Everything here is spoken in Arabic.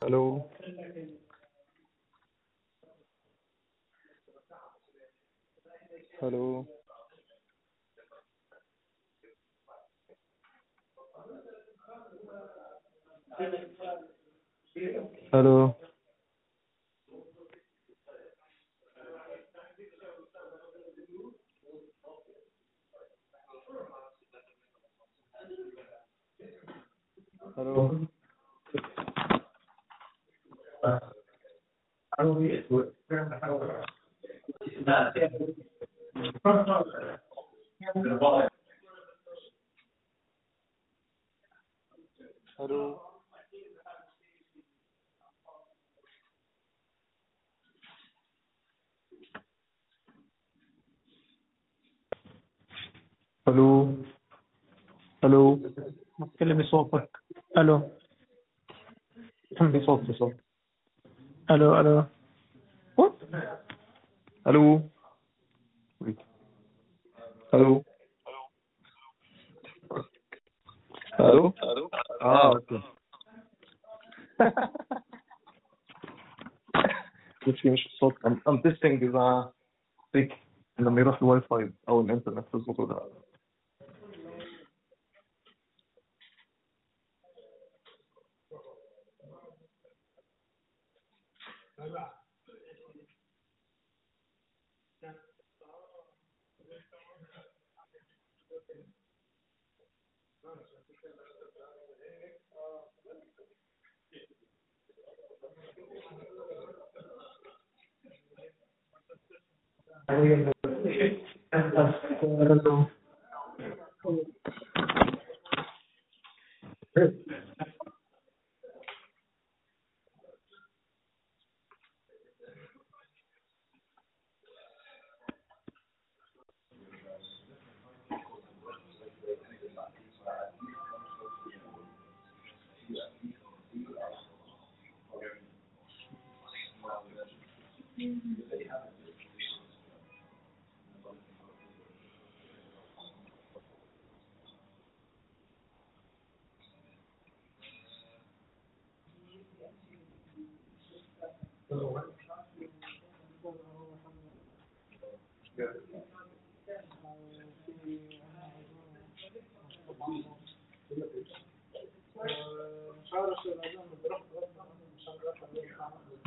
الو. الو. الو. الو. الو. الو. الو. ما تكلم بصوتك. الو. بصوت. الو. What؟ الو. الو. الو. اوكي. مش الصوت. I'm testing اذا هيك لما يروح الواي فاي او الانترنت تظبط ولا لا.